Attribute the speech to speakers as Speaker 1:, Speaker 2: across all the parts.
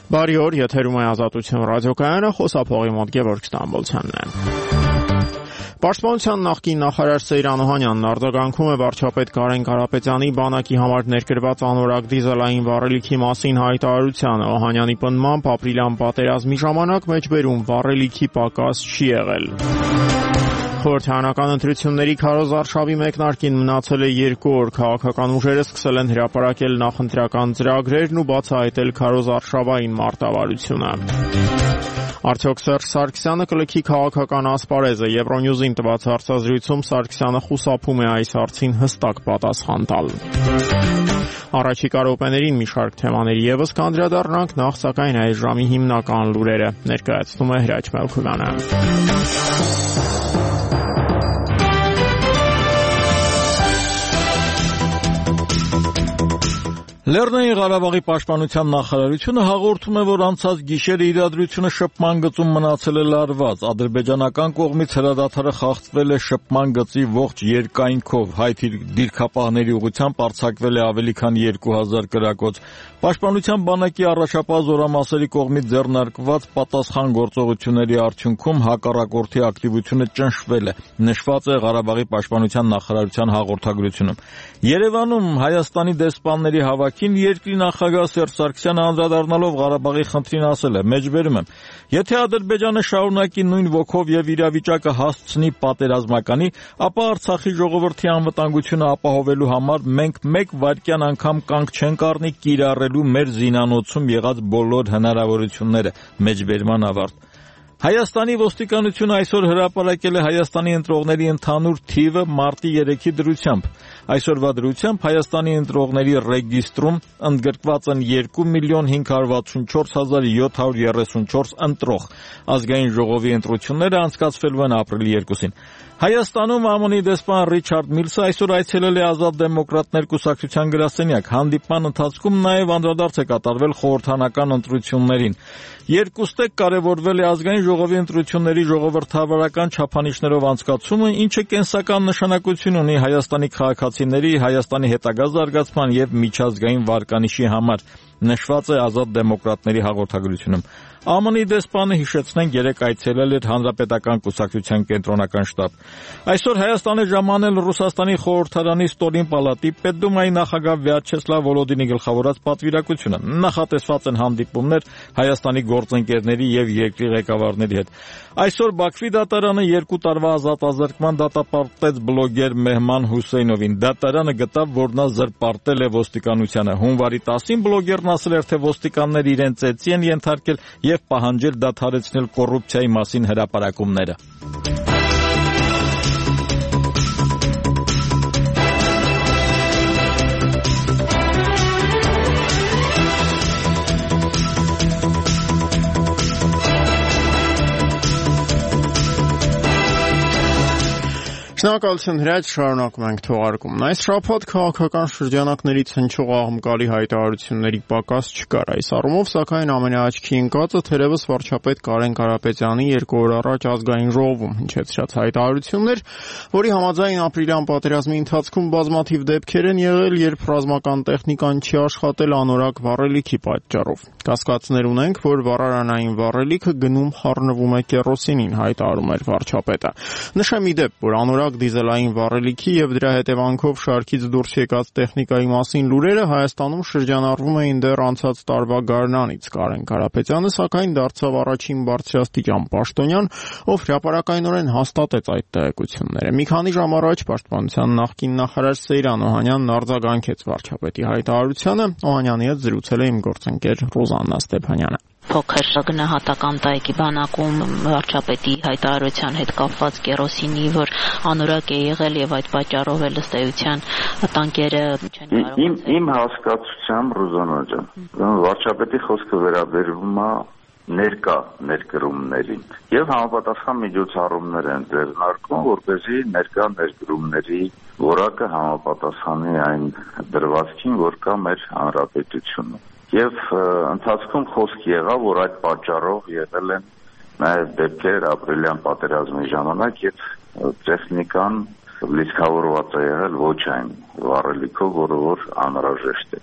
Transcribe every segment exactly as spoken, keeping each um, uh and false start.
Speaker 1: Բարի օր, եթերում է Ազատություն ռադիոկայանը, խոսափողի մոտ Գևորգ Ստամբոլցյանն է։ Պաշտպանության նախկին նախարար Սեյրան Օհանյանն արձագանքում է վարչապետ Կարեն Կարապետյանի բանակի համար ներկրված անորակ դիզելային վառելիքի մասին հայտարարությանը։ Օհանյանի պնդմամբ ապրիլյան պատերազմի ժամանակ մեջբերում վառելիքի պակաս չի եղել։ Խորհրդարանական ընտրությունների քարոզարշավի մեկնարկին մնացել է երկու օր, քաղաքական ուժերը սկսել են հրապարակել նախընտրական ծրագրերն ու բացահայտել քարոզարշավային մարտավարությունը։ Արդյոք Սերժ Սարգսյանը կլքի քաղաքական ասպարեզը? Եվրոնյուզին տված հարցազրույցում Սարգսյանը խուսափում է այս հարցին հստակ պատասխան տալ։ Առաջիկա րոպեներին մի շարք թեմաների ևս կանդրադառնանք, նախ սակայն այս ժամի հիմնական լուրերը ներկայացնում է Հրաչ Մելքումյանը։
Speaker 2: Լեռնային Ղարաբաղի պաշտպանության նախարարությունը հաղորդում է, որ անցած գիշերը իրադրությունը շփման գծում մնացել է լարված։ Ադրբեջանական կողմից հրադադարը խախտվել է շփման գծի ողջ երկայնքով, հայ դիրքապահների ուղղությամբ արձակվել է ավելի քան երկու հազար կրակոց։ Պաշտպանության բանակի առաջապահ զորամասերի կողմից ձեռնարկված պատասխան գործողությունների արդյունքում հակառակորդի ակտիվությունը ճնշվել է, նշված է Ղարաբաղի պաշտպանության նախարարության հաղորդագրությունում։ Երևանում Հայաստանի դեսպանների հավաքին երկրի նախագահ Սերժ Սարգսյանը անդրադառնալով Ղարաբաղի խնդրին ասել է. «Մեջբերում եմ, եթե Ադրբեջանը շարունակի նույն ոգով եւ իրավիճակը հասցնի պատերազմականի, ապա Արցախի ժողովրդի անվտանգությունը ապահովելու համար մենք մեկ վայրկյան անգամ կանգ չենք առնի կիրառելու մեր զինանոցում եղած բոլոր հնարավորությունները»։ Մեջբերման ավարտ։ Հայաստանի ոստիկանությունը այսօր հրապարակել է Հայաստանի ընտրողների ընդհանուր թիվը մարտի երեքի դրությամբ։ Այսօրվա դրությամբ Հայաստանի ընտրողների ռեգիստրում ընդգրկված են երկու միլիոն հինգ հարյուր վաթսունչորս հազար յոթ հարյուր երեսունչորս ընտրող։ Ազգային ժողովի ընտրությունները անցկացվելու են ապրիլի երկուսին։ Հայաստանում ԱՄՆ-ի դեսպան Ռիչարդ Միլսը այսօր այցելել է Ազատ դեմոկրատներ կուսակցության գրասենյակ։ Հանդիպման ընթացքում նաև անդրադարձ է կատարվել խորհրդարանական ընտրություններին։ Երկուստեք կարևորվել է ազգային ժողովի ընտրությունների ժողովրդավարական չափանիշներով անցկացումը, ինչը կենսական նշանակություն ունի Հայաստանի քաղաքացիների, Հայաստանի հետագա զարգացման եւ միջազգային վարկանիշի համար, նշված է Ազատ դեմոկրատների հաղորդագրությունում։ ԱՄՆ-ի դեսպանը, հիշեցնենք, երեկ այցելել էր Հանրապետական կուսակցության կենտրոնական շտաբ։ Այսօր Հայաստան է ժամանել Ռուսաստանի խորհրդարանի ստորին պալատի Պետդումայի նախագահ Վյաչեսլավ Վոլոդինի գլխավորած պատվիրակությունը։ Նախատեսված են հանդիպումներ Հայաստանի գործընկերների եւ երկրի ղեկավարների հետ։ Այսօր Բաքվի դատարանը երկու տարվա ազատազրկման դատապարտեց բլոգեր Մեհման Հուսեյնովին։ Դատարանը գտավ, որ նա զրպարտել է ոստիկանությանը։ Հունվարի տասին բլոգերն ասել էր, թե ոստիկանները իրեն ծեծի են ենթարկել եւ պահանջել դադարեցնել կոռուպցիայի մասին հրապարակումները։
Speaker 1: Շնորհակալություն Հրաչ, շարունակում ենք թողարկումն։ Այս շաբաթ քաղաքական շրջանակներից հնչող աղմկալի հայտարարությունների պակաս չկար։ Այս առումով, սակայն ամենաաչքի ընկածը թերևս վարչապետ Կարեն Կարապետյանի երկու օր առաջ ազգային ժողովում հնչեցրած հայտարարություններ, որի համաձայն ապրիլյան պատերազմի ընթացքում բազմաթիվ դեպքեր են եղել, երբ ռազմական տեխնիկան չի աշխատել անորակ վառելիքի պատճառով։ Կասկածներ ունենք, որ վառարանային վառելիքը գնում խառնվում է կերոսինին, հայտարարում էր վարչապետը։ Նշեմ ի դեպ, որ անորակ դիզելային վառելիքի եւ դրա հետևանքով շարքից դուրս եկած տեխնիկայի մասին լուրերը Հայաստանում շրջանառվում էին դեռ անցած տարվա գարնանից։ Կարեն Կարապետյանը, սակայն, դարձավ առաջին բարձրաստիճան պաշտոնյան, ով հրապարակայնորեն հաստատեց այդ տեղեկությունները։ Մի քանի ժամ առաջ պաշտպանության նախկին նախարար Սեյրան Օհանյանն արձագանքեց վարչապետի հայտարարությանը։ Օհանյանի հետ զրուցել է իմ գործընկեր Ռոզաննա Ստեփանյանը։
Speaker 3: Փոքր գնահատական տայքի բանակում վարչապետի հայտարարության հետ կապված կերոսինի, որ անորակ է եղել եւ այդ պատճառով էլ ըստ էության տանկերը չեն կարող։
Speaker 4: Իմ իմ հասկացությամբ Ռոզաննա ջան, վարչապետի խոսքը վերաբերվում է ներկա ներկրումներին եւ համապատասխան միջոցառումներ են ձեռնարկում, որպեսզի ներկա ներկրումների որակը համապատասխանի այն դրվածքին, որ կա մեր հանրապետությունում։ Եվ ընթացքում խոսք եղավ, որ այդ պատճառով եղել են նաև դեպքեր ապրիլյան պատերազմի ժամանակ, եւ տեխնիկան լիցքավորված է եղել ոչ այն վառելիքով, որը որ անհրաժեշտ է։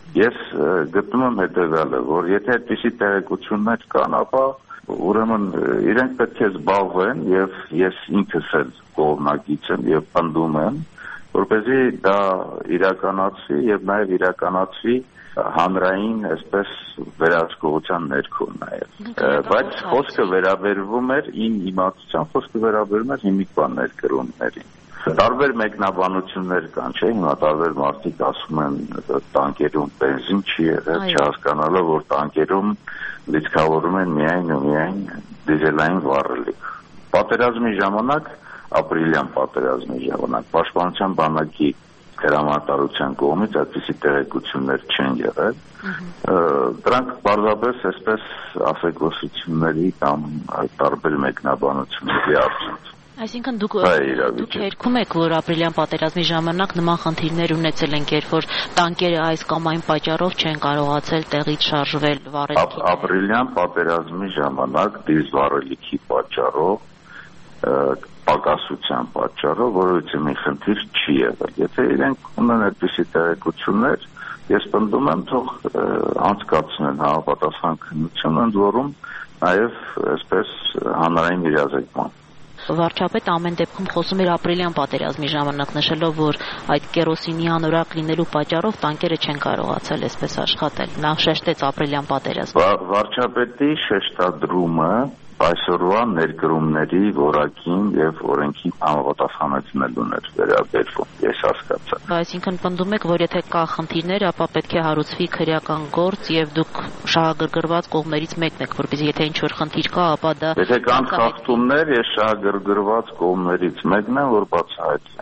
Speaker 4: Ես գտնում եմ հետևյալը, որ եթե այդպիսի տեղեկություններ կան, ապա ուրեմն իրենք պետք է զբաղվեն եւ ես ինքս էլ կողմնակից եմ եւ պնդում եմ, որպեսզի դա իրականացվի եւ նաեւ իրականացվի հանրային, այսպես վերահսկողության ներքո նաեւ։ Բայց խոսքը վերաբերվում էր իմ իմացության, խոսքը վերաբերում էր հիմիկվան ներկրումներին։ Տարբեր մեկնաբանություններ կան, չէ՞, հիմա տարբեր մարդիկ ասում են տանկերում բենզին չի եղել, չհասկանալով, որ տանկերում լիցքավորում են միայն ու միայն դիզելային վառելիք։ Պատերազմի ժամանակ, ապրիլյան պատերազմի ժամանակ, Պաշտպանության բանակի հրամանատարության կողմից այդպիսի տեղեկություններ չեն եղել։ Դրանք պարզապես այսպես ասեկոսությունների կամ տարբեր մեկնաբանությունների արդյունք։
Speaker 3: Այսինքն դուք դուք երգում եք, որ ապրիլյան պատերազմի ժամանակ նման խնդիրներ ունեցել ենք, երբ որ տանկերը այս կամ այն պատճառով չեն կարողացել տեղից շարժվել վառելիքի։
Speaker 4: Ապրիլյան պատերազմի ժամանակ դիզվառելիքի պատճառով, պակասության պատճառով որևէ մի խնդիր չի եղել։ Եթե իրենք ունեն այդպիսի տեղեկություններ, ես պնդում եմ թող անցկացնեն համապատասխան քննություն, ընդ որում նաև այսպես հանրային իրազեկման։
Speaker 3: Վարչապետը ամեն դեպքում խոսում էր ապրիլյան պատերազմի ժամանակ, նշելով, որ այդ կերոսինի անորակ լինելու պատճառով տանկերը չեն կարողացել այսպես աշխատել։ Նա շեշտեց ապրիլյան պատերազմը։
Speaker 4: Վարչապետի շեշտադրումը այսօրվա ներկրումների որակին եւ օրենքի համապատասխանեցնելուն էր վերաբերվում, ես հասկացա։
Speaker 3: Այսինքն պնդում եք, որ եթե կա խնդիրներ, ապա պետք է հարուցվի քրեական գործ եւ դուք շահագրգռված կողմերից մեկն եք, որպեսզի եթե ինչ-որ խնդիր կա, ապա դա
Speaker 4: Եթե կան խախտումներ, ես շահագրգռված կողմերից մեկն եմ, որ բացահայտվեն։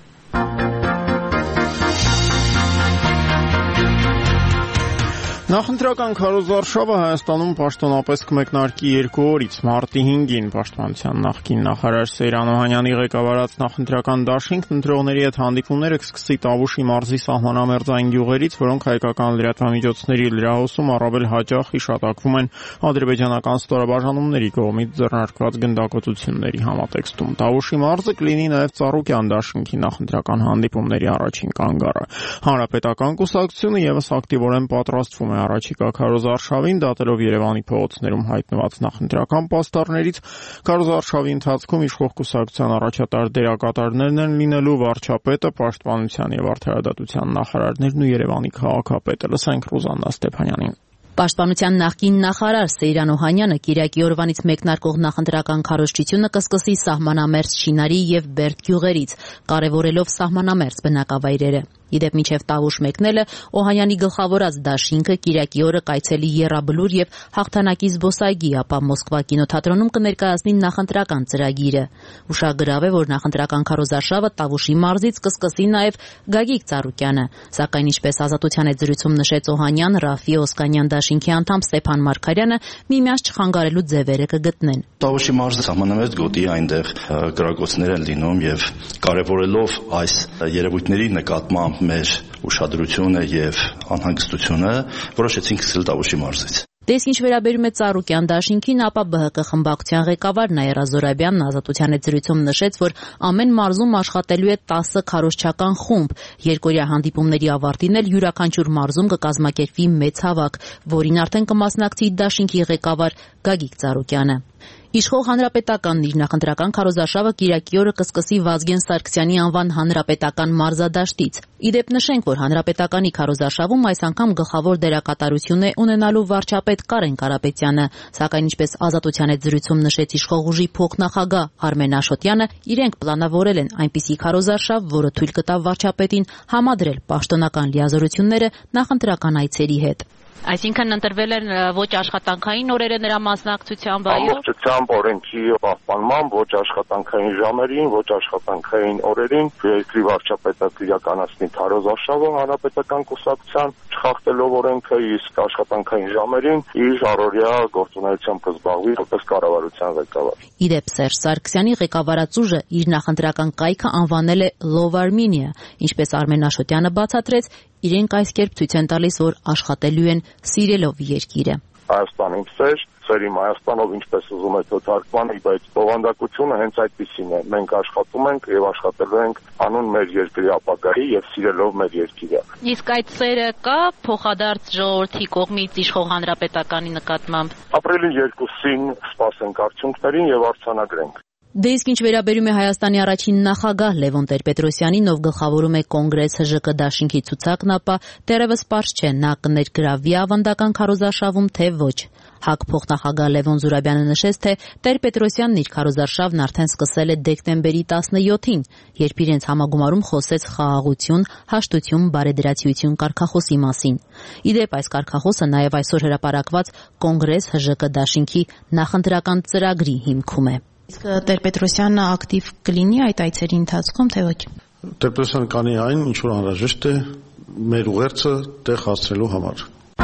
Speaker 1: Նախընտրական քարոզարշավը Հայաստանում պաշտոնապես կմեկնարկի երկու օրից մարտի հինգին Պաշտպանության նախկին նախարար Սեյրան Օհանյանի ղեկավարած նախընտրական դաշինքն ընտրողների հետ հանդիպումները կսկսի Տավուշի մարզի սահմանամերձային գյուղերից, որոնք հայկական լրատվամիջոցների լրահոսում առավել հաճախ հիշատակվում են ադրբեջանական ստորաբաժանումների կողմից ձեռնարկված գնդակոծությունների համատեքստում։ Տավուշի մարզը կլինի նաև Ծառուկյան դաշինքի նախընտրական հանդիպումների առաջին կանգառը։ Հանրապետական կուսակցությունը ևս ակտիվորեն պատրաստվում է առաջիկա քարոզարշավին, դատելով Երևանի փողոցներում հայտնված նախընտրական պաստառներից։ Քարոզարշավի ընթացքում իշխող կուսակցության առաջատար դերակատարներն են լինելու վարչապետը, պաշտպանության եւ արդարադատության նախարարներն ու Երևանի քաղաքապետը։ Լսենք Ռուզաննա Ստեփանյանին։
Speaker 5: Պաշտպանության նախկին նախարար Սեյրան Օհանյանը Կիրակի օրվանից մեկնարկող նախընտրական քարոզչությունը կսկսի սահմանամերձ Չինարի եւ Բերդ գյուղերից, կարևորելով սահմանամերձ բնակավայրերը։ Իդեպ մինչև Տավուշ մեկնելը Օհանյանի գլխավորած դաշինքը Կիրակի օրը կայցելի Եռաբլուր եւ Հաղթանակի զբոսայգի, ապա Մոսկվա կինոթատրոնում կներկայացնի նախընտրական ծրագիրը։ Ուշագրավ է, որ նախընտրական քարոզարշավը Տավուշի մարզից կսկսի նաեւ Գագիկ Ծառուկյանը, սակայն ինչպես Ազատության հետ զրույցում նշեց Օհանյան, Ռաֆի Օսկանյան դաշինքի անդամ Ստեփան Մարգարյանը միմյանց չխանգարելու ձևերը կգտնեն։
Speaker 6: Տավուշի մարզը սահմանամերձ գոտի, այնտեղ գրակոծներ են լինում եւ կարևորելով այս երևույթների նկատմամբ մեր ուշադրությունը եւ անհանգստությունը որոշեցինք սկսել Տավուշի մարզից։
Speaker 5: Դες ինչ վերաբերում է Ծառուկյան դաշինքին, ապա Բ Հ Կ խմբակցության ղեկավար Նաիրա Զորաբյանն Ազատության հետ զրույցում նշեց, որ ամեն մարզում աշխատելու է տասը քարոզչական խումբ։ Երկօրյա հանդիպումների ավարտին էլ յուրաքանչյուր մարզում կկազմակերպվի մեծ հավաք, որին արդեն կմասնակցի դաշինքի ղեկավար Գագիկ Ծառուկյանը։ Իշխող հանրապետականն իր նախընտրական քարոզարշավը Կիրակի օրը կսկսի Վազգեն Սարգսյանի անվան հանրապետական մարզադաշտից։ Իդեպ նշենք, որ հանրապետականի քարոզարշավում այս անգամ գլխավոր դերակատարություն է ունենալու վարչապետ Կարեն Կարապետյանը, սակայն ինչպես Ազատության հետ զրույցում նշեց իշխող ուժի փոխնախագահ Արմեն Աշոտյանը, իրենք պլանավորել են այնպիսի քարոզարշավ, որը թույլ կտա վարչապետին համադրել պաշտոնական լիազորությունները նախընտրական այցերի հետ։
Speaker 3: Այսինքն ընտրվել են ոչ աշխատանքային օրերը նրա մասնակցությամբ, այո։
Speaker 7: Ամբողջությամբ օրենքի պահպանման ոչ աշխատանքային ժամերին, ոչ աշխատանքային օրերին երկրի վարչապետը կիրականացնի քարոզարշավը հանրապետական կուսակցության, չխախտելով օրենքը, իսկ աշխատանքային ժամերին իր առօրյա գործունեությամբ կզբաղվի որպես կառավարության ղեկավար։
Speaker 5: Իդեպ Սերժ Սարգսյանի ղեկավարած ուժը իր նախընտրական կայքը անվանել է Love Armenia, ինչպես Արմեն Աշոտյանը բացատրեց, իրենք այս կերպ ցույց են տալիս, որ աշխատելու են սիրելով երկիրը։
Speaker 7: Հայաստանի սեր, ծերիմ Հայաստանով ինչպես ուզում եք թարգմանի, բայց բովանդակությունը հենց այդպիսին է։ Մենք աշխատում ենք եւ աշխատելու ենք անուն մեր երկրի ապագայի եւ սիրելով մեր երկիրը։
Speaker 3: Իսկ այդ ծերը կա փոխադարձ ժողովրդի կողմից իշխող հանրապետականի նկատմամբ։
Speaker 7: Ապրիլի երկուսին սպասենք արդյունքներին եւ արձանագրենք։
Speaker 5: Դե իսկ ինչ վերաբերում է Հայաստանի առաջին նախագահ Լևոն Տեր-Պետրոսյանին, ով գլխավորում է Կոնգրես ՀԺԿ դաշինքի ցուցակն, ապա դեռևս պարզ չէ նա կներգրավվի ավանդական քարոզարշավում, թե ոչ։ ՀԱԿ փոխնախագահ Լևոն Զուրաբյանը նշեց, թե Տեր-Պետրոսյանն իր քարոզարշավն արդեն սկսել է դեկտեմբերի տասնյոթին, երբ իրենց համագումարում խոսեց խաղաղություն, հաշտություն, բարեդրացիություն կարգախոսի մասին։ Ի դեպ, այս կարգախոսը նաև այսօր հրապարակված Կոնգրես ՀԺԿ դաշինքի նախընտրական ծրագրի հիմքում է։ Իսկ Տեր-Պետրոսյանը ակտիվ կլինի այդ այցերի ընթացքում, թե ոչ։
Speaker 8: Տեր-Պետրոսյանը կանի այն, ինչ որ անհրաժեշտ է մեր ուղերձը տեղ հասցնելու համար։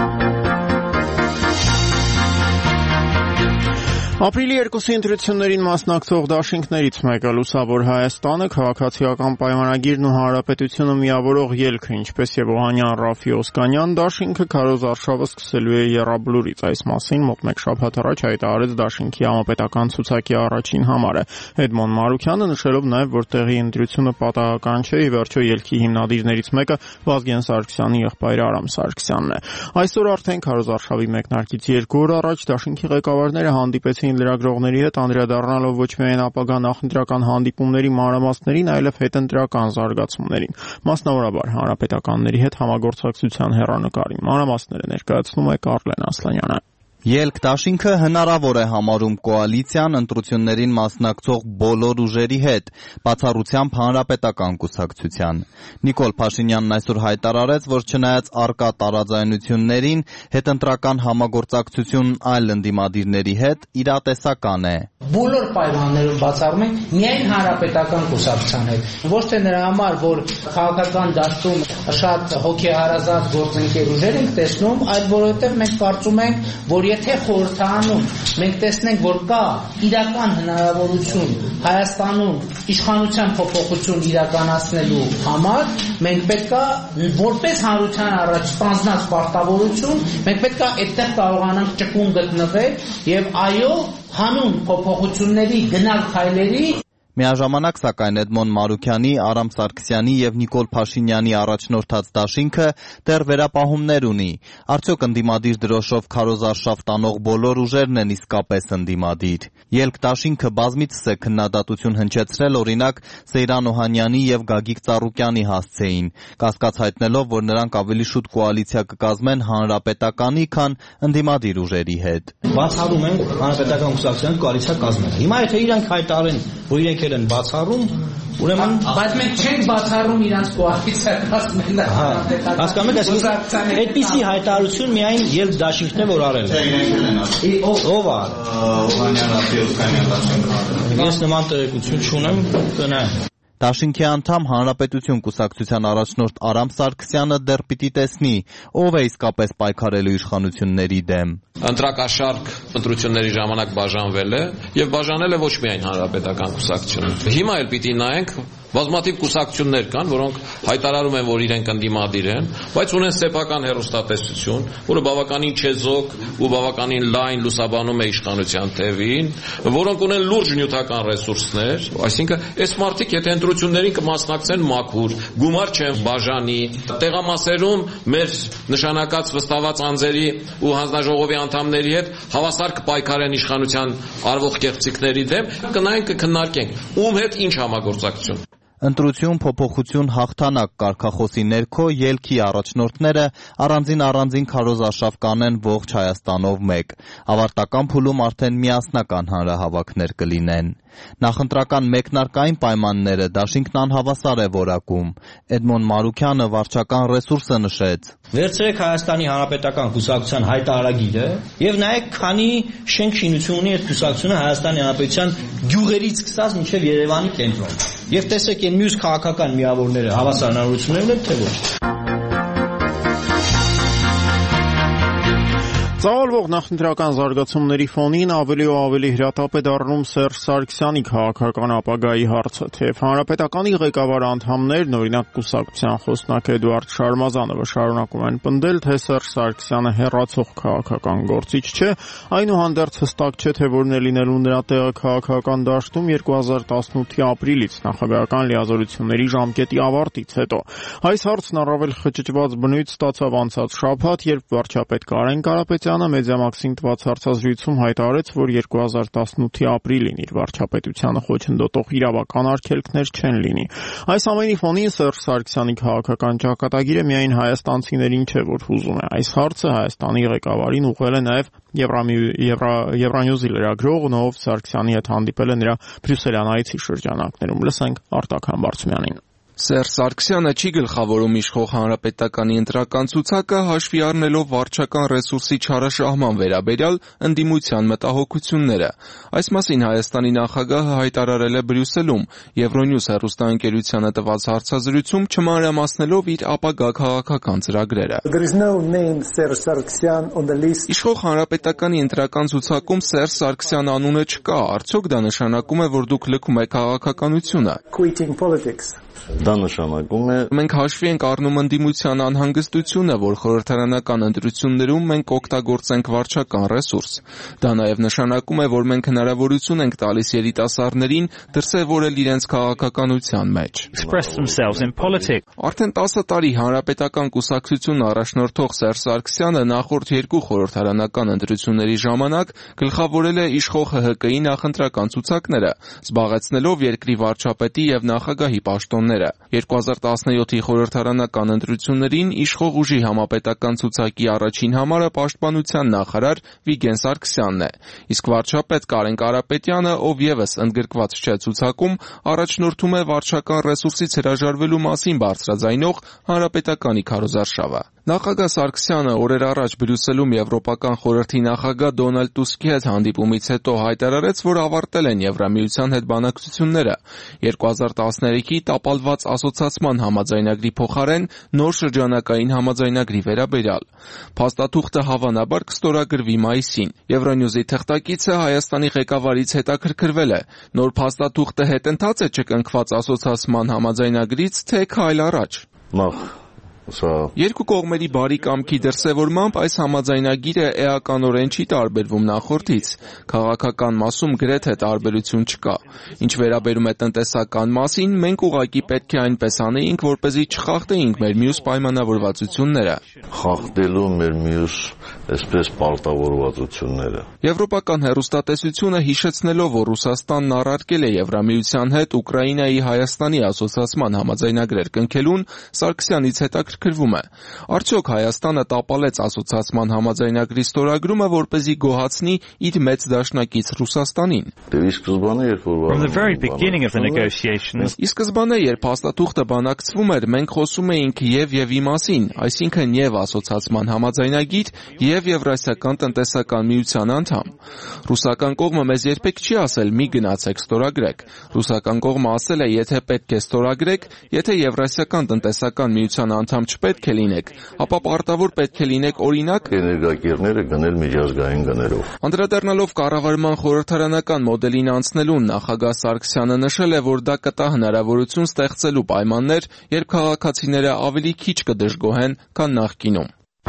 Speaker 1: Ապրիլի երկուսի ընտրություններին մասնակցող դաշինքներից մեկը Լուսավոր Հայաստանը, քաղաքացիական պայմանագիրն ու հանրապետությունը միավորող ելքը, ինչպես եւ Օհանյան Ռաֆի Օսկանյան դաշինքը քարոզարշավը սկսելու է Եռաբլուրից։ Այս մասին մոտ մեկ շաբաթ առաջ հայտարարեց դաշինքի համապետական ցուցակի առաջին համարը։ Էդմոն Մարուքյանը նշելով նաեւ, որ տեղի ընտրությունը պատահական չէ, ի վերջո ելքի հիմնադիրներից մեկը Վազգեն Սարգսյանի եղբայր Արամ Սարգսյանն է։ Այսօր արդեն քարոզարշավի մեկնարկից երկու օր առաջ դաշինքի ղեկավարները հանդիպեցին լրագրողների հետ, անդրադառնալով ոչ միայն ապագա նախընտրական հանդիպումների մանրամասներին, այլև հետընտրական զարգացումներին, մասնավորաբար հանրապետականների հետ համագործակցության հեռանկարին։ Մանրամասները ներկայացնում է Կարլեն Ասլանյանը։
Speaker 9: Ելք դաշինքը հնարավոր է համարում կոալիցիան ընտրություններին մասնակցող բոլոր ուժերի հետ, բացառությամբ հանրապետական կուսակցության։ Նիկոլ Փաշինյանն այսօր հայտարարեց, որ չնայած առկա տարաձայնություններին, հետընտրական համագործակցությունն այլ ընդդիմադիրների հետ իրատեսական է։
Speaker 10: Բոլոր պայմաններում բացառում ենք միայն հանրապետական կուսակցության հետ։ Ոչ թե նրա համար, որ քաղաքական դաշտում շատ հոգեհարազատ գործընկեր ուժեր ենք տեսնում, այլ որովհետև մենք կարծում ենք, որ եթե խորհրդարանում մենք տեսնենք, որ կա իրական հնարավորություն Հայաստանում իշխանության փոփոխություն իրականացնելու համար, մենք պետք է որպես հանրության առաջ ստանձնած պարտավորություն, մենք պետք է այդտեղ կարողանանք ճկուն գտնվել եւ այո, հանուն փոփոխությունների գնալ քայլերի։
Speaker 9: Միաժամանակ, սակայն, Էդմոն Մարուքյանի, Արամ Սարգսյանի եւ Նիկոլ Փաշինյանի առաջնորդած դաշինքը դեռ վերապահումներ ունի։ Արդյոք ընդդիմադիր դրոշով քարոզարշավ տանող բոլոր ուժերն են իսկապես ընդդիմադիր։ Ելք դաշինքը բազմիցս է քննադատություն հնչեցրել, օրինակ Սեյրան Օհանյանի եւ Գագիկ Ծառուկյանի հասցեին, կասկած հայտնելով, որ նրանք ավելի շուտ կոալիցիա կկազմեն հանրապետականի, քան ընդդիմադիր ուժերի հետ։
Speaker 11: Բացառում են հանրապետական կուսակցության կոալիցիա կազմել։ Հիմա եթե իրանք հայտարարեն, որ իրենք են բացառում, ուրեմն
Speaker 10: բայց մենք չենք բացառում իրանց կոալիցիա կազմելը։
Speaker 11: Հասկանում եք, այսինքն այդպիսի հայտարարություն միայն ելք դաշինքն է, որ արել է։ Ո՞վ է։
Speaker 12: Օհանյան Ռաֆի Օսկանյան դաշինքը։
Speaker 11: Ես նման տեղեկություն չունեմ, կնայեմ։
Speaker 9: Դաշինքի անդամ Հանրապետություն կուսակցության առաջնորդ Արամ Սարգսյանը դեռ պիտի տեսնի, ով է իսկապես պայքարելու իշխանությունների դեմ։
Speaker 13: Ընտրակաշարք ընտրությունների ժամանակ բաժանվել է եւ բաժանել է ոչ միայն Հանրապետական կուսակցությունը։ Հիմա էլ պիտի նայենք բազմաթիվ կուսակցություններ կան, որոնք հայտարարում են, որ իրենք ընդդիմադիր են, բայց ունեն սեփական հեռուստատեսություն, որը բավականին չեզոք ու բավականին լայն լուսաբանում է իշխանության թևին, որոնք ունեն լուրջ նյութական ռեսուրսներ, այսինքն այս մարդիկ եթե ընտրություններին կմասնակցեն մաքուր, գումար չեն բաժանի, տեղամասերում մեր նշանակած վստահված անձերի ու հանձնաժողովի անդամների հետ հավասար կպայքարեն իշխանության արվող կեղծիքների դեմ, կնայենք կքննարկենք ում հետ ինչ համագործակցություն։
Speaker 9: Ընտրություն, փոփոխություն, հաղթանակ կարգախոսի ներքո ելքի առաջնորդները առանձին-առանձին քարոզարշավ կանեն ողջ Հայաստանով մեկ։ Ավարտական փուլում արդեն միասնական հանրահավաքներ կլինեն։ Նախընտրական մեկնարկային պայմանները դաշինքն անհավասար է որակում։ Էդմոն Մարուքյանը վարչական ռեսուրսը նշեց։
Speaker 11: Վերցրեք Հայաստանի Հանրապետական կուսակցության հայտարարագիրը եւ նայեք, քանի շենք շինություն ունի այդ կուսակցությունը Հայաստանի Հանրապետության գյուղերից սկսած մինչեւ Երևանի կենտրոն։ Եվ տեսեք այն մյուս քաղաքական միավորները հավասար հնարավորություններ ունեն, թե ոչ։
Speaker 1: Ծավալվող նախընտրական զարգացումների ֆոնին ավելի ու ավելի հրատապ է դառնում Սերժ Սարգսյանի քաղաքական ապագայի հարցը, թեև հանրապետականի ղեկավար անդամներն, օրինակ կուսակցության խոսնակ Էդուարդ Շարմազանովը շարունակում են պնդել, թե Սերժ Սարգսյանը հեռացող քաղաքական գործիչ չէ, այնուհանդերձ հստակ չէ, թե որն է լինելու նրա տեղը քաղաքական դաշտում երկու հազար տասնութի ապրիլից նախագահական լիազորությունների ժամկետի ավարտից հետո։ Այս հարցն առավել խճճված բնույթ ստացավ անցած շաբաթ, երբ վարչապետ Կարեն Կարապետյանը Մեդիամաքսին տված հարցազրույցում հայտարարեց, որ երկու հազար տասնութի ապրիլին իր վարչապետությանը խոչընդոտող իրավական արգելքներ չեն լինի։ Այս ամենի ֆոնին Սերժ Սարգսյանի քաղաքական ճակատագիրը միայն հայաստանցիներին չէ, որ հուզում է։ Այս հարցը Հայաստանի ղեկավարին ուղղել է նաև Եվրանյուզի լրագրող, ով Սարգսյանի հետ հանդիպել է նրա բրյուսելյան այցի շրջանակներում։ Լսենք Արտակ Համբարձումյանին։
Speaker 14: Սերժ Սարգսյանը չի գլխավորում իշխող հանրապետականի ընտրական ցուցակը, հաշվի առնելով վարչական ռեսուրսի չարաշահման վերաբերյալ ընդդիմության մտահոգությունները։ Այս մասին Հայաստանի նախագահը հայտարարել է Բրյուսելում Եվրոնյուզ հեռուստաընկերությանը տված հարցազրույցում, չմանրամասնելով իր ապագա քաղաքական ծրագրերը։ Իշխող հանրապետականի ընտրական ցուցակում Սերժ Սարգսյան անունը չկա, արդյոք դա նշանակում է, որ դուք լքում եք քաղաքականությունը։
Speaker 8: Դա նշանակում է
Speaker 14: մենք հաշվի ենք առնում ընդդիմության անհանգստությունը, որ խորհրդարանական ընտրություններում մենք օգտագործենք վարչական ռեսուրս։ Դա նաև նշանակում է, որ մենք հնարավորություն ենք տալիս երիտասարդներին դրսևորել իրենց քաղաքականության մեջ։ Արդեն տասը տարի հանրապետական կուսակցություն առաջնորդող Սերժ Սարգսյանը նախորդ երկու խորհրդարանական ընտրությունների ժամանակ գլխավորել է իշխող Հ Հ Կ-ի նախընտրական ցուցակները, զբաղեցնելով երկրի վարչապետի եւ նախագահի պաշտոնները։ երկու հազար տասնյոթի խորհրդարանական ընտրություններին իշխող ուժի համապետական ցուցակի առաջին համարը պաշտպանության նախարար Վիգեն Սարգսյանն է, իսկ վարչապետ Կարեն Կարապետյանը, ով եւս ընդգրկված չէ ցուցակում, առաջնորդում է վարչական ռեսուրսից հրաժարվելու մասին բարձրաձայնող հանրապետականի քարոզարշավը։ Նախագահ Սարգսյանը օրեր առաջ Բրյուսելում Եվրոպական խորհրդի նախագահ Դոնալդ Տուսկի հետ հանդիպումից հետո հայտարարեց, որ ավարտել են Եվրամիության հետ բանակցությունները։ երկու հազար տասներեքի տապալված ասոցիացման համաձայնագրի փոխարեն նոր շրջանակային համաձայնագրի վերաբերյալ։ Փաստաթուղթը հավանաբար կստորագրվի մայիսին։ Եվրոնյուզի թղթակիցը Հայաստանի ղեկավարից հետաքրքրվել է. նոր փաստաթուղթը հետընթաց է չկնքված ասոցիացման համաձայնագրից, թե քայլ առաջ։
Speaker 8: Նախ
Speaker 14: Երկու կողմերի բարի կամքի դրսևորմամբ այս համաձայնագիրը էականորեն չի տարբերվում նախորդից։ Քաղաքական մասում գրեթե տարբերություն չկա։ Ինչ վերաբերում է տնտեսական մասին, մենք ուղղակի պետք է այնպես անեինք, որպեսզի չխախտեինք մեր մյուս պայմանավորվածությունները։
Speaker 8: Խախտելու մեր մյուս այսպես պարտավորվածությունները։
Speaker 14: Եվրոպական հեռուստատեսությունը հիշեցնելով, որ Ռուսաստանն առարկել է Եվրամիության հետ Ուկրաինայի Հայաստանի ասոցիացման համաձայնագրեր կնքելուն, Սարգսյանից հետաքրքրվում է. Արդյոք Հայաստանը տապալեց ասոցիացման համաձայնագրի ստորագրումը, որպեսզի գոհացնի իր մեծ դաշնակից Ռուսաստանին։ Ի սկզբանե, երբ հաստատուղթը բանակցվում էր, մենք խոսում էինք եւ եւի մասին, այսինքն եւ ասոցիացման համաձայնագիր, եւ Եվրասիական տնտեսական միության անդամ։ Ռուսական կողմը մեզ երբեք չի ասել՝ մի գնացեք ստորագրեք։ Ռուսական կողմը ասել է, եթե պետք է ստորագրեք, եթե Եվրասիական տնտեսական միության անդամ չպետք է լինեք, ապա պարտավոր պետք է լինեք օրինակ
Speaker 8: էներգակիրները գնել միջազգային գներով։
Speaker 14: Անդրադառնալով կառավարման խորհրդարանական մոդելին անցնելուն, նախագահ Սարգսյանը նշել է, որ դա կտա հնարավորություն ստեղծելու պայմաններ, երբ քաղաքացիները ավելի քիչ կդժգոհեն, քան նախկինում։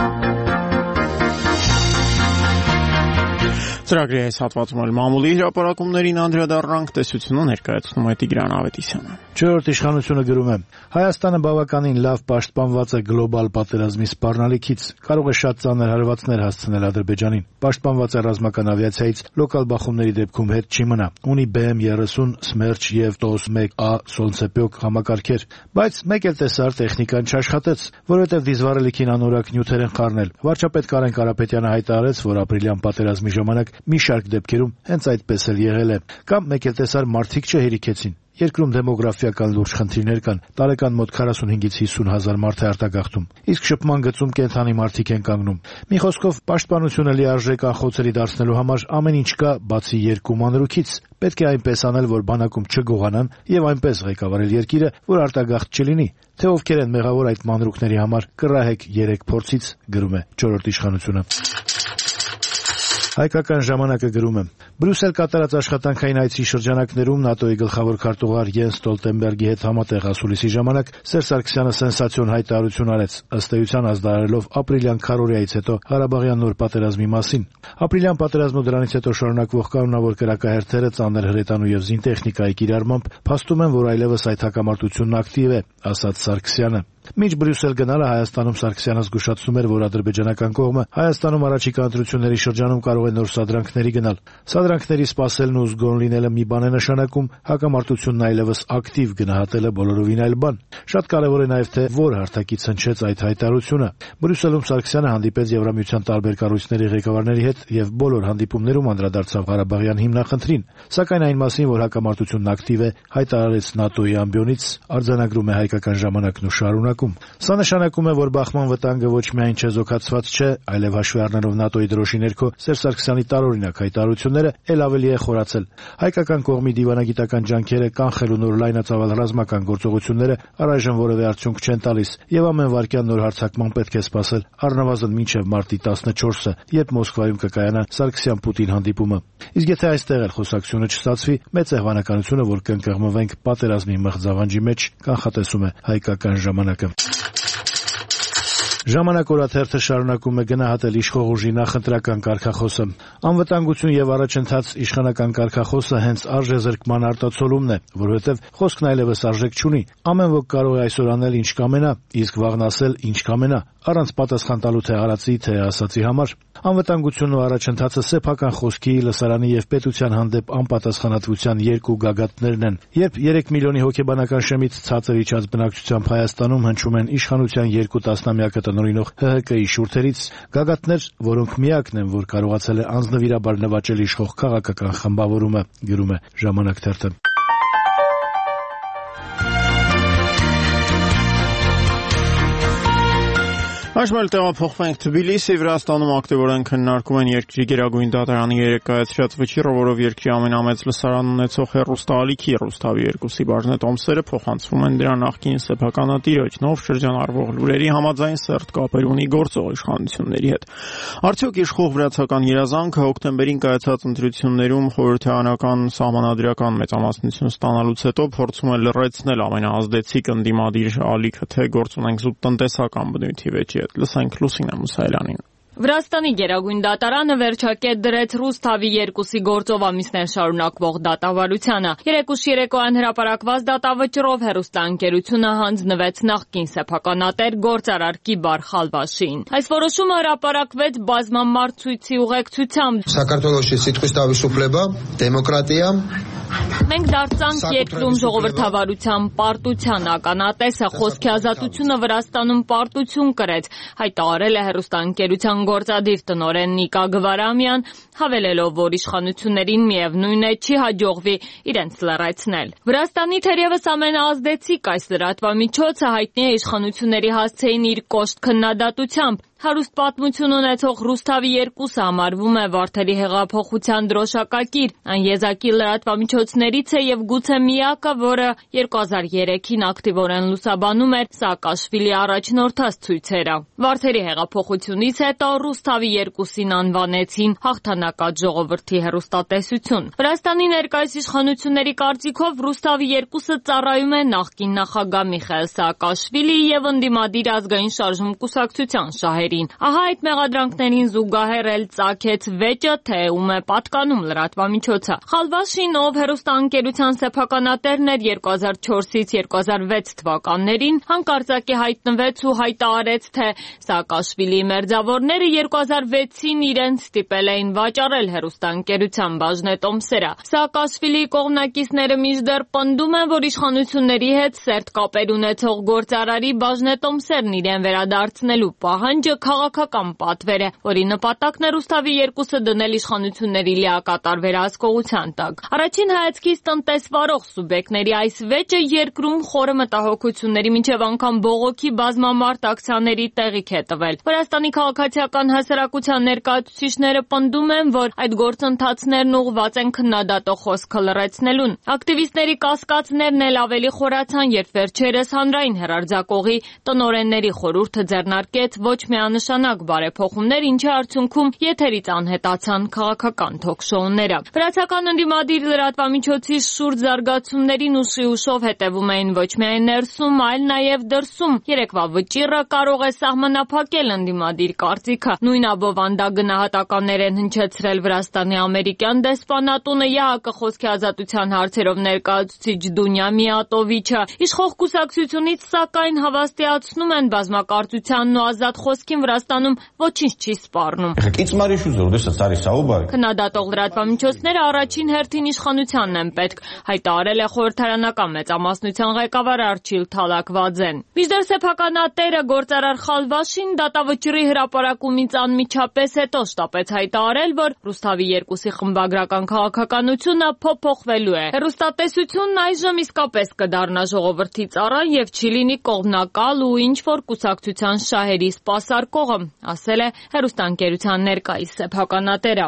Speaker 1: Ծրագրի այս հատվածում էլ մամուլի հրապարակումներին անդրադառնանք, տեսությունը ներկայացնում է Տիգրան Ավետիսյանը։
Speaker 15: Չորրորդ իշխանությունը գրում է. Հայաստանը բավականին լավ պաշտպանված է գլոբալ պատերազմի սպառնալիքից, կարող է շատ ծանր հարվածներ հասցնել Ադրբեջանին։ Պաշտպանված է ռազմական ավիացիայից, լոկալ բախումների դեպքում հետ չի մնա։ Ունի B M thirty, Smerch եւ T O S one A Solntsepyok համակարգեր, բայց մեկ էլ տեսար տեխնիկան չաշխատեց, որովհետեւ դիզվառելիքին անորակ նյութեր են խառնել։ Վարչապետ Կարեն Կարապետյանը հայտարարեց, որ ապրիլյան պատերազմի ժամանակ մի շարք դեպքերում հենց այդպես էլ եղել է։ Կամ մեկ էլ տեսար մարդիկ չհերիքեցին։ Երկրում դեմոգրաֆիական լուրջ խնդիրներ կան, տարեկան մոտ քառասունհինգից հիսուն հազար մարդ է արտագաղթում, իսկ շփման գծում կենթանի մարդիկ են կանգնում։ Մի խոսքով, պաշտպանությունը լիարժեք անխոցելի դարձնելու համար ամեն ինչ կա, բացի երկու մանրուքից։ Պետք է այնպես անել, որ բանակում չգողանան եւ այնպես ղեկավարել երկիրը, որ արտագաղթ չլինի։ Թե ովքեր են մեղավոր այդ մանրուքների համար, կռահեք երեք փորձից, գրում է չորրորդ իշխանությունը։ Հայկական ժամանակը գրում է. Բրյուսել կատարած աշխատանքային այցի շրջանակներում ՆԱՏՕ-ի գլխավոր քարտուղար Յենս Ստոլտենբերգի հետ համատեղ ասուլիսի ժամանակ Սերժ Սարգսյանը սենսացիոն հայտարարություն արեց, ըստ էության ազդարարելով ապրիլյան քարոզիայից հետո Ղարաբաղյան նոր պատերազմի մասին։ Ապրիլյան պատերազմը ու դրանից հետո շարունակվող կանոնավոր կրակահերթերը, ծանր հրետանու եւ զինտեխնիկայի կիրառմամբ փաստում են, որ այլևս այդ հակամարտությունն ակտիվ է, ասաց Սարգսյանը։ Մինչ Բրյուսել գնալը Հայաստանում Սարգսյանը զգուշացնում էր, որ ադրբեջանական կողմը Հայաստանում առաջիկա ընտրությունների շրջանում կարող է նոր սադրանքների գնալ։ Սադրանքների սպասելն ու զգոն լինելը մի բան է նշանակում, հակամարտությունն այլևս ակտիվ գնահատելը բոլորովին այլ բան։ Շատ կարևոր է նաև թե որ հարթակից հնչեց այդ հայտարարությունը։ Բրյուսելում Սարգսյանը հանդիպեց Եվրամիության տարբեր կառույցների ղեկավարների հետ եւ բոլոր հանդիպումներում անդրադարձավ Ղարաբաղյան հիմնախնդրին, սակայն այն մասին, որ հակամարտությունն ակտիվ է, հայտարարեց ՆԱՏՕ-ի ամբիոնից, արձանագրում է Հայկական ժամանակն ու շարունակ։ Սա նշանակում է, որ բախման վտանգը ոչ միայն չեզոքացված չէ, այլև հաշվի առնելով ՆԱՏՕ-ի դրոշի ներքո Սերժ Սարգսյանի տարօրինակ հայտարարությունները ել ավելի է խորացել։ Հայկական կողմի դիվանագիտական ջանքերը կանխելու նոր լայնածավալ ռազմական գործողությունները առայժմ որևէ արդյունք չեն տալիս, եւ ամեն վայրկյան նոր հարձակման պետք է սպասել առնվազն մինչեւ մարտի տասնչորսը, երբ Մոսկվայում կկայանա Սարգսյան-Պուտին հանդիպումը։ Իսկ եթե այստեղ էլ խոսակցությունը չստացվի, մեծ է հավանականությունը, որ կընկղմվենք պատերազմի մղձավանջի մեջ, կանխատեսում է Հայկական ժամանակը։ Ժամանակ օրաթերթը շարունակում է գնահատել իշխող ուժի նախընտրական կարգախոսը։ Անվտանգություն եւ առաջընթաց իշխանական կարգախոսը հենց արժեզրկման արտացոլումն է, որովհետեւ խոսքն այլևս արժեք չունի։ Ամեն ոք կարող է այսօր անել ինչ կամենա, իսկ վաղն ասել ինչ կամենա, առանց պատասխան տալու թե արածի, թե ասացի համար։ Անվտանգությունն ու առաջընթացը սեփական խոսքի, լսարանի եւ պետության հանդեպ անպատասխանատվության երկու գագաթներն են։ Երբ երեք միլիոնի հոգեբանական շեմից ցածր իջած բնակչությամբ Հայաստանում հնչում են իշխանության երկու տասնամյակը տնօրինող ՀՀԿ-ի շուրթերից, գագաթներ, որոնք միակն են, որ կարողացել է անձնվիրաբար նվաճել իշխող քաղաքական խմբավորումը, գրում է Ժամանակ թերթը։
Speaker 1: Այժմ տեղափոխվենք Թբիլիսի, Վրաստանում ակտիվորեն քննարկում են երկրի գերագույն դատարանի երեկ կայացրած վճիռը, որով երկրի ամենամեծ լսարան ունեցող հեռուստաալիքի Ռուսթավի երկուսի բաժնետոմսերը փոխանցվում են դրա նախկին սեփականատիրոջ, նոր շրջանառվող լուրերի համաձայն սերտ կապեր ունի գործող իշխանությունների հետ։ Արդյոք իշխող վրացական երազանքը հոկտեմբերին կայացած ընտրություններում խորհրդարանական սահմանադրական մեծամասնություն ստանալուց հետո փորձում է լրացնել ամենաազդեցիկ ընդդիմադիր ալիքը, թե գործ ունենք զուտ տնտեսական բնույթի վեճի։ Լսենք Լուսինե Մուսայելյանին։
Speaker 16: Վրաստանի գերագույն դատարանը վերջակետ դրեց Ռուսթավի երկուսի գործով ամիսներ շարունակվող դատավարությանը։ Երեկ ուշ երեկոյան հրապարակված դատավճռով հեռուստաընկերությունը հանձնվեց նախկին սեփականատեր գործարար Կիբար Խալվաշին։ Այս որոշումը հրապարակվեց բազմամարդ ցույցի ուղեկցությամբ։
Speaker 17: Սակարտվելոշի սիտխույս տավիշուպլեբա, դեմոկրատիա։
Speaker 16: Մենք դարձանք երկրում ժողովրդավարության պարտության ականատեսը, խոսքի ազատությունը Վրաստանում պարտություն կրեց, հայտարարել է հեռուստաընկերության գործադիր տնօրեն Նիկա Գվարամյան, հավելելով, որ իշխանություններին միևնույն է չի հաջողվի իրենց լրացնել։ Վրաստանի թերևս ամենաազդեցիկ այս լրատվամիջոցը հայտնի է իշխանությունների հասցեին իր կոշտ քննադատությամբ։ Հարուստ պատմություն ունեցող Ռուսթավի երկուսը համարվում է Վարդերի հեղափոխության դրոշակակիր, այն եզակի լրատվամիջոցներից է եւ գուցե միակը, որը երկու հազար երեքին ակտիվորեն լուսաբանում էր Սաակաշվիլի առաջնորդած ցույցերը։ Վարդերի հեղափոխությունից հետո Ռուսթավի երկուսին անվանեցին հաղթանակած ժողովրդի հեռուստատեսություն։ Վրաստանի ներկայիս իշխանությունների կարծիքով Ռուսթավի երկուսը ծառայում է նախկին նախագահ Միխայել Սաակաշվիլիի եւ ընդդիմադիր ազգային շարժում կուսակցության շահերին։ Ահա այդ մեղադրանքներին զուգահեռ էլ ծագեց վեճը, թե ում է պատկանում լրատվամիջոցը։ Խալվաշին, ով հեռուստաընկերության սեփականատերն էր երկու հազար չորսից երկու հազար վեց թվականներին, հանկարծակի հայտնվեց ու հայտարարեց, թե Սաակաշվիլիի մերձավորները երկու հազար վեցին իրենց ստիպել էին վաճառել հեռուստաընկերության բաժնետոմսերը։ Սաակաշվիլիի կողմնակիցները մինչդեռ պնդում են, որ իշխանությունների հետ սերտ կապեր ունեցող գործարարի բաժնետոմսերն իրեն վերադարձնելու պահանջը քաղաքական պատվեր է, որի նպատակն է Ռուսթավի երկուսը դնել իշխանությունների լիակատար վերահսկողության տակ։ Առաջին հայացքից տնտեսվարող սուբյեկտների այս վեճը երկրում խորը մտահոգությունների մինչև անգամ բողոքի բազմամարդ ակցիաների տեղիք է տվել։ Վրաստանի քաղաքացիական հասարակության ներկայացուցիչները պնդում են, որ այդ գործընթացներն ուղղված են քննադատող խոսքը լրացնելուն։ Ակտիվիստների կասկածներն էլ ավելի խորացան, երբ վերջերս հանրային հեռարձակողի տնօրենների խորհուրդը ձեռնարկեց ոչ միայն միանշանակ բարեփոխումներ, ինչի արդյունքում եթերից անհետացան քաղաքական թոք-շոուները։ Վրացական ընդդիմադիր լրատվամիջոցի շուրջ զարգացումներին ուշի ուշով հետևում էին ոչ միայն ներսում, այլ նաև դրսում։ Երեկվա վճիռը կարող է սահմանափակել ընդդիմադիր կարծիքը։ Նույն աբովանդա գնահատականներ են հնչեցրել Վրաստանի ամերիկյան դեսպանատունը, ԵԱՀԿ խոսքի ազատության հարցերով ներկայացուցիչ Դունյա Միատովիչը։ Իշխող կուսակցությունից սակայն հավաստիացնում են բազմակարծությանն ու ազատ խոսքին Վրաստանում ոչինչ չի սպառնում։ Քննադատող լրատվամիջոցները առաջին հերթին իշխանությանն են պետք, հայտարարել է խորհրդարանական մեծամասնության ղեկավար Արչիլ Թալակվաձեն։ Մինչդեռ սեփականատերը գործարար Խալվաշին դատավճռի հրապարակումից անմիջապես հետո շտապեց հայտարարել, որ Ռուսթավի երկուսի խմբագրական քաղաքականությունը փոփոխվելու է։ Հեռուստատեսությունն այժմ իսկապես կդառնա ժողովրդի ծառան եւ չի լինի կողմնակալ ու ինչ-որ կուսակցության շահերի սպասարկողը, ասել է հեռուստաընկերության ներկայիս սեփականատերը։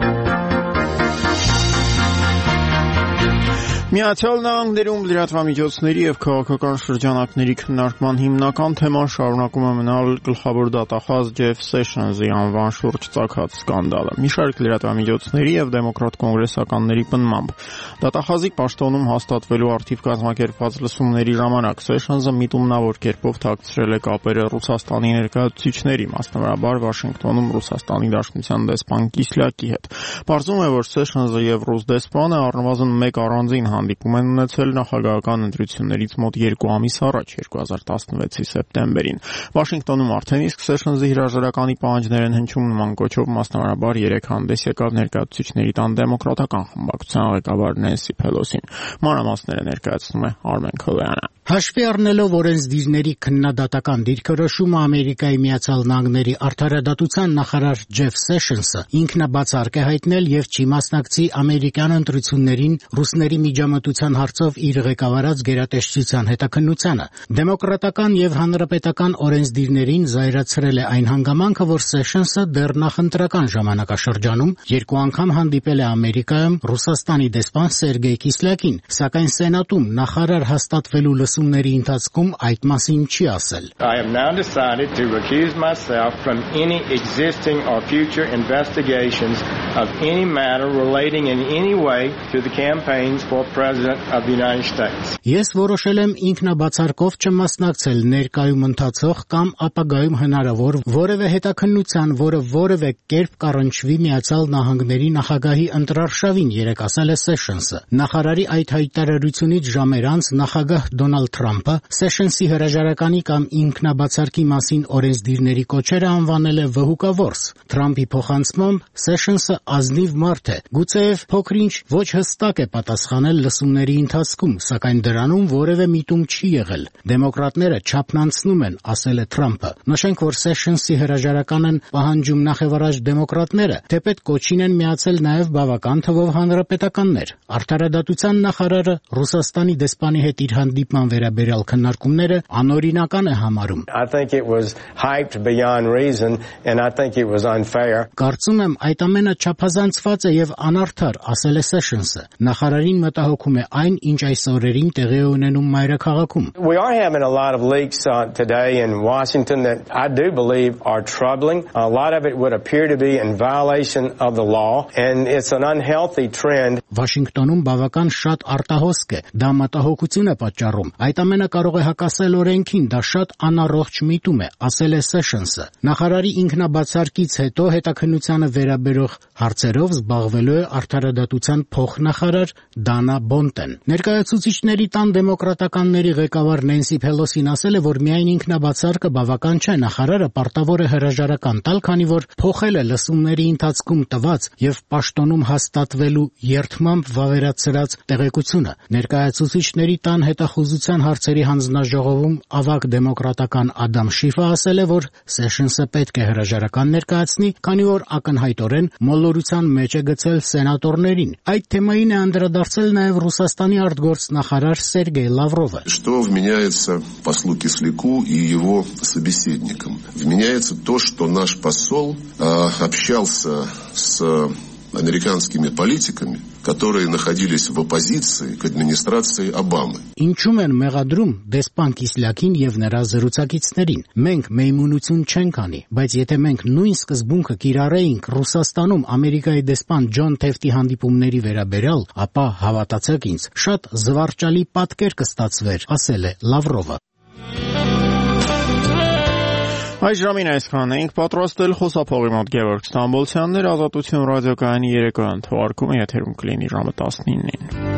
Speaker 1: Միացյալ Նահանգներում լրատվամիջոցների եւ քաղաքական շրջանակների քննարկման հիմնական թեման շարունակում է մնալ գլխավոր դատախազ Ջեֆ Սեշնսի անվան շուրջ ծագած սկանդալը։ Մի շարք լրատվամիջոցների եւ դեմոկրատ կոնգրեսականների պնդմամբ դատախազի պաշտոնում հաստատվելու արդիվ կազմակերպված լսումների ժամանակ Սեշնսը միտումնավոր կերպով թաքցրել է կապերը Ռուսաստանի ներկայացուցիչների, մասնավորաբար Վաշինգտոնում Ռուսաստանի Դաշնության դեսպան Կիսլյակի հետ։ Պարզվում է, որ Սեշնսը եւ ռուս դեսպանը առնվազն մեկ առանձին հանդիպում են ունեցել նախագահական ընտրություններից մոտ երկու ամիս առաջ, երկու հազար տասնվեցի սեպտեմբերին։ Վաշինգտոնում արդեն իսկ Սեշնսի հրաժարականի պահանջներ են հնչում նման կոչով, մասնավորաբար երեք հանդես եկավ ներկայացուցիչների տան դեմոկրատական խմբակցության ղեկավար Նենսի Փելոսին։ Մանրամասները ներկայացնում է Արմեն Քոլյանը։
Speaker 18: Հաշվի առնելով օրենսդիրների քննադատական դիրքորոշումը Ամերիկայի Միացյալ Նահանգների արդարադատության նախարար Ջեֆ Սեշնսը ինքնաբացարկ է հայտնել եւ չի մասնակցի ամերիկյան ընտրություններին ռուսների միջամտության հարցով իր ղեկավարած գերատեսչության հետաքննությանը։ Դեմոկրատական եւ հանրապետական օրենսդիրներին զայրացրել է այն հանգամանքը, որ Սեշնսը դեռ նախընտրական ժամանակաշրջանում երկու անգամ հանդիպել է Ամերիկայում Ռուսաստանի դեսպան Սերգեյ Կիսլյակին, սակայն Սենատում նախարար հաստատվելու լսումների ընթացքում այդ մասին չի ասել։
Speaker 19: I have now decided to recuse myself from any existing or future investigations of any matter relating in any way to the campaigns for President of the United States.
Speaker 18: Ես որոշել եմ ինքնաբացարկով չմասնակցել ներկայում ընթացող կամ ապագայում հնարավոր որևէ հետաքննության, որը որևէ կերպ կառնչվի Միացյալ Նահանգների նախագահի ընտրարշավին, երեկ ասել է Սեշնսը։ Նախարարի այդ հայտարարությունից ժամեր անց նախագահ Դոնալդ Թրամփը Սեշնսի հրաժարականի կամ ինքնաբացարկի մասին օրենսդիրների կոչերը անվանել է վհուկավորս։ Թրամփի փոխանցմամբ Սեշնսը ազնիվ մարդ է, գուցեև փոքրինչ ոչ հստակ է պատասխանել լսումների ընթացքում, սակայն դրանում որևէ միտում չի եղել։ Դեմոկրատները չափնանցնում են, ասել է Թրամփը։ Նշենք, որ Սեշնսի հրաժարականն պահանջում նախևառաջ դեմոկրատները, թեպետ կոչին են միացել նաև բավական թվով հանրապետականներ։ Արդարադատության նախարարը Ռուսաստանի դեսպանի հետ իր հանդիպման վերաբերյալ քննարկումները անօրինական է համարում։
Speaker 19: I think it was hyped beyond reason and I think it was unfair.
Speaker 18: Կարծում եմ այդ ամենը չափազանցված է եւ անարդար, ասել է Սեշնսը։ Նախարարին մտահոգում է այն, ինչ այս օրերին տեղի է ունենում մայրաքաղաքում։
Speaker 19: We are having a lot of leaks uh, today in Washington that I do believe are troubling. A lot of it would appear to be in violation of the law and it's an unhealthy trend.
Speaker 18: Վաշինգտոնում բավական շատ արտահոսք է, դա մտահոգություն է պատճառում։ Այդ ամենը կարող է հակասել օրենքին, դա շատ անառողջ միտում է, ասել է Սեշնսը։ Նախարարի ինքնաբացարկից հետո հետաքննությանը վերաբերող հարցերով զբաղվելու է արդարադատության փոխնախարար Դանա Բոնտեն։ Ներկայացուցիչների տան դեմոկրատականների ղեկավար Նենսի Փելոսին ասել է, որ միայն ինքնաբացարկը բավական չէ, նախարարը պարտավոր է հրաժարական տալ, քանի որ փոխել է լսումների ընթացքում տված եւ պաշտոնում հաստատվելու երդմամբ վավերացրած տեղեկությունը։ Ներկայացուցիչների տան հետախուզության հարցերի հանձնաժողովում ավագ դեմոկրատական Ադամ Շիֆը ասել է, որ Սեշնսը պետք է հրաժարական ներկայացնի, քանի որ ակնհայտորեն մոլորության մեջ է գցել սենատորներին։ Այդ թեմային է անդրադարձել նաև Ռուսաստանի արտգործնախարար Սերգեյ Լավրովը։
Speaker 20: Что вменяется послу Кисляку и его собеседникам? Вменяется то, что наш посол э, общался с американскими политиками, которые находились в оппозиции к администрации Обамы.
Speaker 18: Ինչու՞մ են մեղադրում դեսպան Կիսլյակին եւ նրա զրուցակիցներին։ Մենք մեյմունություն չենք անի, բայց եթե մենք նույն սկզբունքը կիրառեինք Ռուսաստանում Ամերիկայի դեսպան Ջոն Թեֆթի հանդիպումների վերաբերյալ, ապա հավատացեք ինձ, շատ զվարճալի պատկեր կստացվեր, ասել է Լավրովը։
Speaker 1: Այս ժամին այսքանն էինք պատրաստել, խոսափողի մոտ Գևորգ Ստամբոլցյանն էր, Ազատություն ռադիոկայանի երեկոյան թողարկումը եթերում կլինի ժամը տասնինին։